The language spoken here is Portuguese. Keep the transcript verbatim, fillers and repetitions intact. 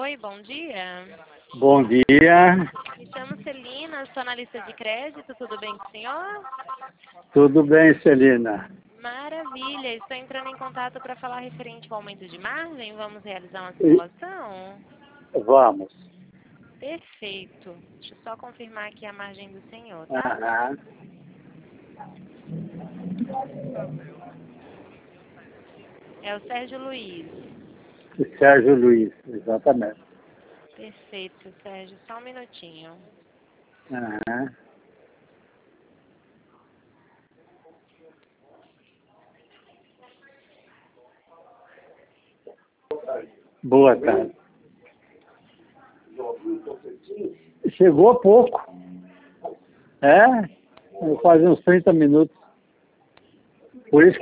Oi, bom dia. Bom dia, Me chamo Celina, sou analista de crédito, tudo bem com o senhor? tudo bem, Celina? Maravilha, estou entrando em contato para falar referente ao aumento de margem, vamos realizar uma E- simulação? Vamos. Perfeito, deixa eu só confirmar aqui a margem do senhor, tá? Aham. É o Sérgio Luiz. Sérgio Luiz, exatamente. Perfeito, Sérgio, só um minutinho. Aham. Boa tarde. Chegou há pouco. É, faz uns trinta minutos. Por isso que